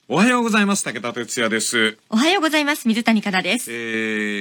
おはようございます。武田哲也です。 おはようございます。水谷香奈です。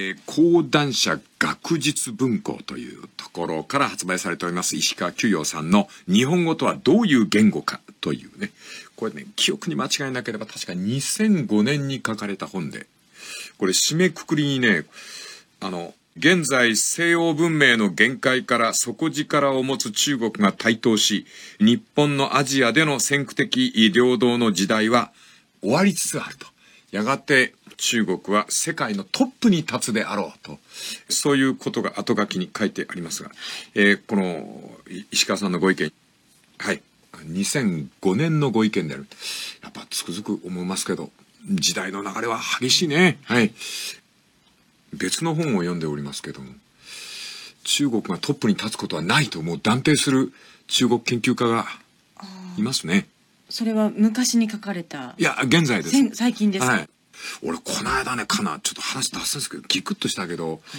講談社学術文庫というところから発売されております石川久陽さんの日本語とはどういう言語かというね、これね、記憶に間違いなければ確か2005年に書かれた本で、これ締めくくりにね、現在西欧文明の限界から底力を持つ中国が台頭し、日本のアジアでの先駆的領土の時代は終わりつつあると。やがて中国は世界のトップに立つであろうと。そういうことが後書きに書いてありますが、この石川さんのご意見、はい、2005年のご意見である。やっぱつくづく思いますけど、時代の流れは激しいね。はい。別の本を読んでおりますけども、中国がトップに立つことはないともう断定する中国研究家がいますね。 それは昔に書かれた。 いや、現在です。 最近ですか。はい。 俺、この間ね、ちょっと話出すんですけど、ギクッとしたけど、はい、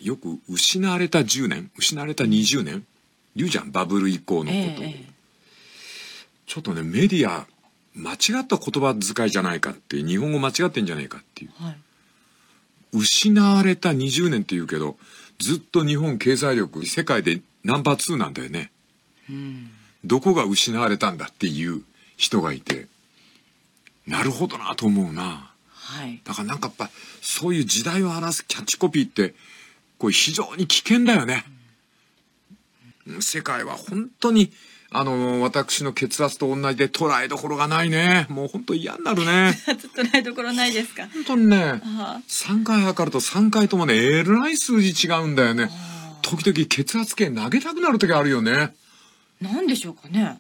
よく失われた10年、失われた20年、言うじゃん、バブル以降のことを。ちょっとね、メディア、間違った言葉遣いじゃないかっていう、日本語間違ってんじゃないかっていう。はい、失われた20年って言うけど、ずっと日本経済力、世界でナンバー2なんだよね。どこが失われたんだっていう人がいて、なるほどなと思うな。はい。だからなんかやっぱそういう時代を表すキャッチコピーってこれ非常に危険だよね。世界は本当に私の血圧と同じで捉えどころがないね。もう本当嫌になるね。 捉えどころないですか。 本当にね、3回測ると3回ともね、えらい数字違うんだよね。時々血圧計投げたくなる時あるよね。 なんでしょうかね。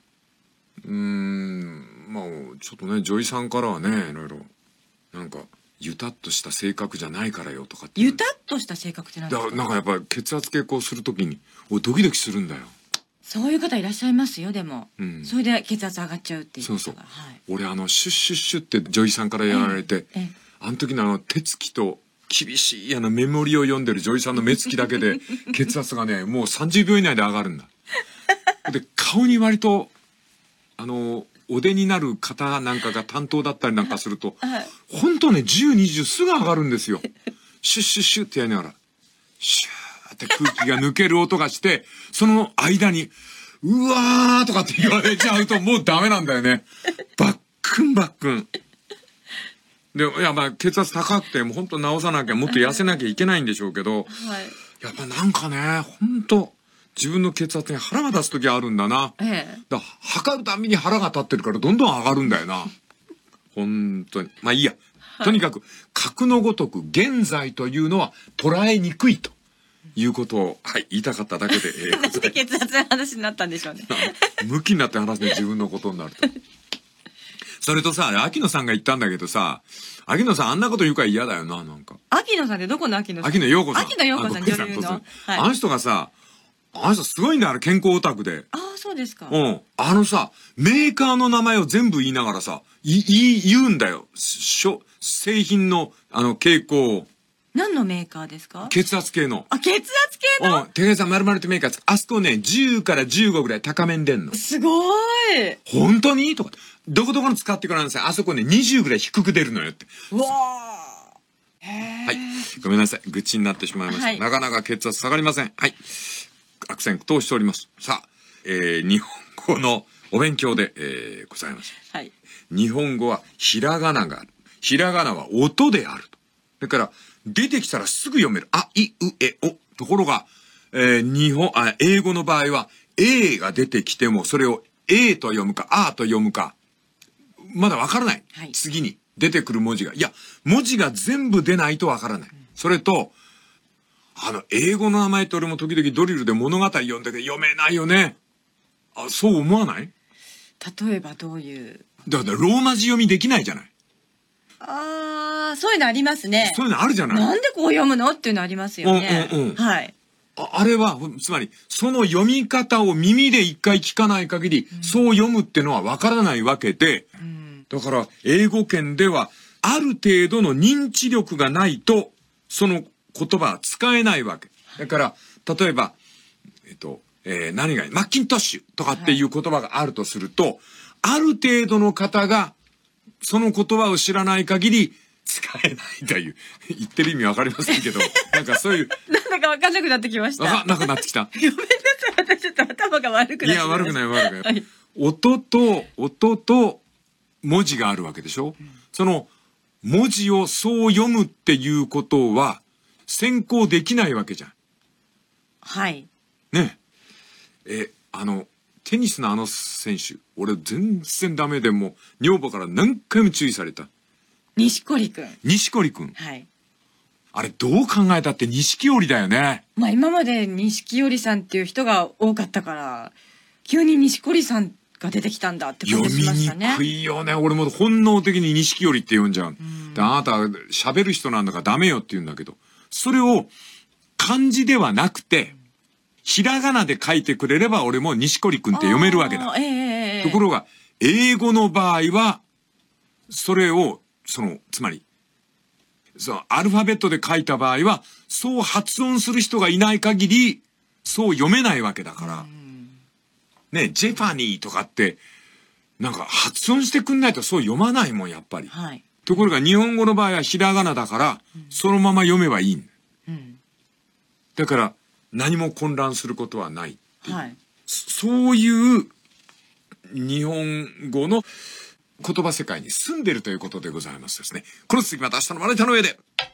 まあちょっとね、女医さんからはね、いろいろなんかゆたっとした性格じゃないからよとかって。 ゆたっとした性格って何ですか。 なんかやっぱり血圧計こうするときにドキドキするんだよ。そういう方いらっしゃいますよ。でも、それで血圧上がっちゃうっていう。 そうそう、はい、俺シュッシュッシュッって女医さんからやられて、あの時の手つきと厳しいメモリを読んでる女医さんの目つきだけで血圧がね、もう30秒以内で上がるんだ。で顔に割とお出になる方なんかが担当だったりなんかすると、本当ね、10、20すぐ上がるんですよ。シュッシュッシュッってやりながら、シューって空気が抜ける音がして、その間に、うわーとかって言われちゃうともうダメなんだよね。バックンバックン。で、いや、血圧高くて、もう本当直さなきゃ、もっと痩せなきゃいけないんでしょうけど、やっぱなんかね、本当自分の血圧に腹が立つ時あるんだな。だ測るたびに腹が立ってるからどんどん上がるんだよな。本当に。まあいいや。とにかく、格のごとく現在というのは捉えにくいということを、はい、言いたかっただけで。 なんで血圧の話になったんでしょうね。 向きになって話で自分のことになると。それとさ、秋野さんが言ったんだけどさ、秋野さんあんなこと言うから嫌だよな、なんか。 秋野さんってどこの秋野さん。 秋野陽子さん。 秋野陽子さん、女優の。 あの人がさ、あの人すごいんだよ、健康オタクで。 ああ、そうですか。 さ、メーカーの名前を全部言いながらさ、言うんだよ。製品の、傾向を。 何のメーカーですか？ 血圧計の。 あ、血圧計の？ テレサ〇〇ってメーカーあそこね、10から15ぐらい高めに出んの。 すごい。 本当にとか、どこどこの使ってくらんさい。あそこね、20ぐらい低く出るのよって。 うわー。 はい。ごめんなさい。愚痴になってしまいました。はい、なかなか血圧下がりません。はい。悪戦苦闘しております。さあ、日本語のお勉強で、ございます。はい。日本語はひらがながある。ひらがなは音であると。だから、出てきたらすぐ読める。あ、い、う、え、お。ところが、英語の場合は、A が出てきても、それを A と読むか、A と読むか、まだわからない。はい、次に出てくる文字が。いや、文字が全部出ないとわからない。それと、英語の名前って俺も時々ドリルで物語読んだけど読めないよね。あ、そう思わない？ 例えばどういう？ だからローマ字読みできないじゃない。 そういうのありますね。 そういうのあるじゃない。 なんでこう読むのっていうのありますよね。はい。 あれは、つまり、その読み方を耳で一回聞かない限り、そう読むってのはわからないわけで、だから、英語圏では、ある程度の認知力がないと、その言葉は使えないわけ。だから、例えば、何がいいマッキントッシュとかっていう言葉があるとすると、ある程度の方がその言葉を知らない限り使えないという、言ってる意味わかりませんけど、なんかそういう。 なんだかわかんなくなってきました。 なんかなってきた。 ごめんなさい、私ちょっと頭が悪くなってきました。 いや、悪くない悪くない。 はい、 音と文字があるわけでしょ、その文字をそう読むっていうことは先行できないわけじゃん。 はい。 ね。テニスの選手、俺全然ダメで、もう女房から何回も注意された。 錦織くん。 錦織くん。 はい。 あれどう考えたって錦織だよね。 まあ今まで錦織さんっていう人が多かったから、急に錦織さんが出てきたんだって感じしましたね。 読みにくいよね。俺も本能的に錦織って呼んじゃう。で、あなた喋る人なんだからダメよって言うんだけど、それを漢字ではなくて、ひらがなで書いてくれれば俺も錦織くんって読めるわけだ。ところが、英語の場合は、それを、つまり、アルファベットで書いた場合は、そう発音する人がいない限り、そう読めないわけだから。ね、ジェファニーとかって、なんか発音してくんないとそう読まないもん、やっぱり。 はい、 ところが日本語の場合はひらがなだから、そのまま読めばいい。だから、何も混乱することはないっていう、はい、そういう日本語の言葉世界に住んでるということでございますですね。この続きまた明日のまな板の上で。